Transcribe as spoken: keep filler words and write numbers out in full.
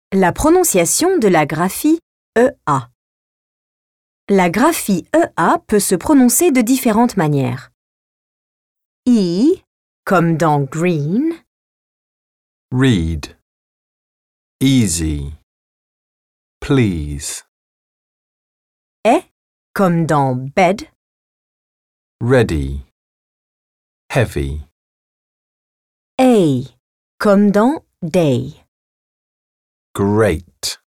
La prononciation de la graphie E A. La graphie E A peut se prononcer de différentes manières. I, comme dans green. Read. Easy. Please. E, comme dans bed. Ready. Heavy. A, comme dans day. Great.